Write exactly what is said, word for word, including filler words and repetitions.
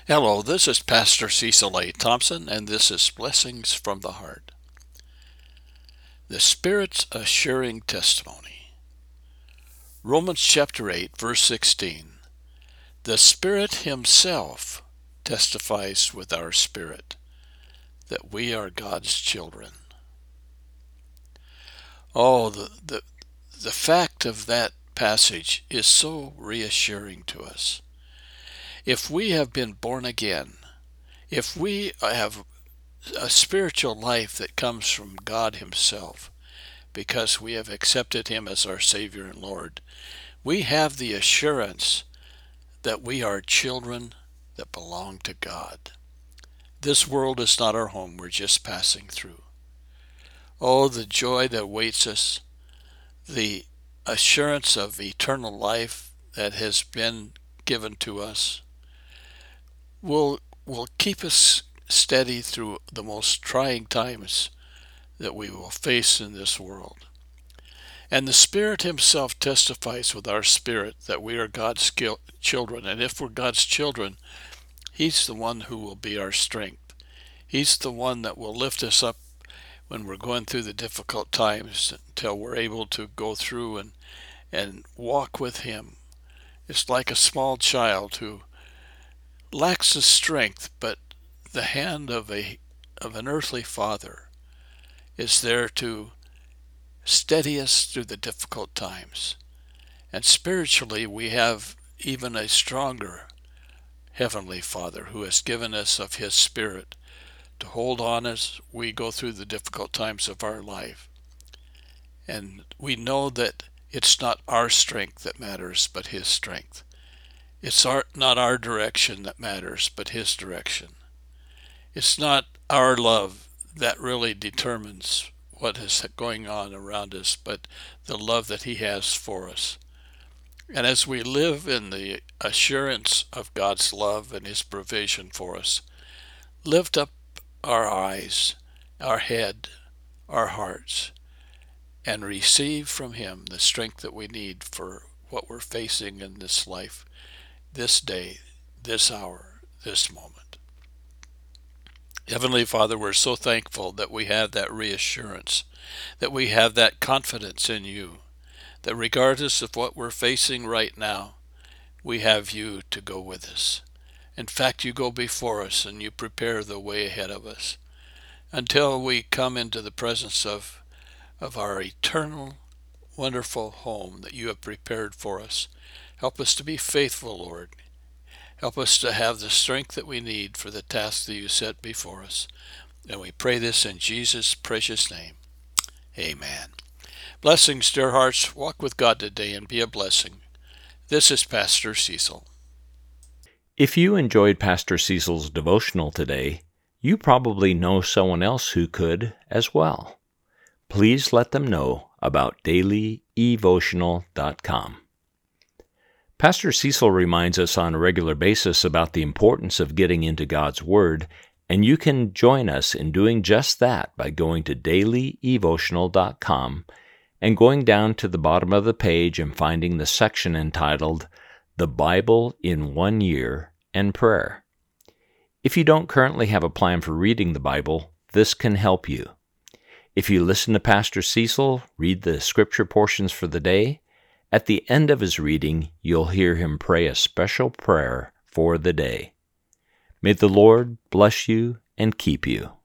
Hello, this is Pastor Cecil A. Thompson, and this is Blessings from the Heart. The Spirit's Assuring Testimony. Romans chapter eight, verse sixteen. The Spirit Himself testifies with our spirit that we are God's children. Oh, the, the, the fact of that passage is so reassuring to us. If we have been born again, if we have a spiritual life that comes from God Himself, because we have accepted Him as our Savior and Lord, we have the assurance that we are children that belong to God. This world is not our home, we're just passing through. Oh, the joy that awaits us, the assurance of eternal life that has been given to us, will will keep us steady through the most trying times that we will face in this world. And the Spirit Himself testifies with our spirit that we are God's children. And if we're God's children, He's the one who will be our strength. He's the one that will lift us up when we're going through the difficult times until we're able to go through and, and walk with Him. It's like a small child who lacks the strength, but the hand of a of an earthly father is there to steady us through the difficult times. And spiritually, we have even a stronger Heavenly Father who has given us of His Spirit to hold on as we go through the difficult times of our life. And we know that it's not our strength that matters, but His strength. It's our, not our direction that matters, but His direction. It's not our love that really determines what is going on around us, but the love that He has for us. And as we live in the assurance of God's love and His provision for us, lift up our eyes, our head, our hearts, and receive from Him the strength that we need for what we're facing in this life, this day, this hour, this moment. Heavenly Father, we're so thankful that we have that reassurance, that we have that confidence in You, that regardless of what we're facing right now, we have You to go with us. In fact, You go before us and You prepare the way ahead of us until we come into the presence of, of our eternal, wonderful home that You have prepared for us. Help us to be faithful, Lord. Help us to have the strength that we need for the task that You set before us. And we pray this in Jesus' precious name. Amen. Blessings, dear hearts. Walk with God today and be a blessing. This is Pastor Cecil. If you enjoyed Pastor Cecil's devotional today, you probably know someone else who could as well. Please let them know about daily evotional dot com. Pastor Cecil reminds us on a regular basis about the importance of getting into God's Word, and you can join us in doing just that by going to daily evotional dot com and going down to the bottom of the page and finding the section entitled The Bible in One Year and Prayer. If you don't currently have a plan for reading the Bible, this can help you. If you listen to Pastor Cecil read the scripture portions for the day, at the end of his reading, you'll hear him pray a special prayer for the day. May the Lord bless you and keep you.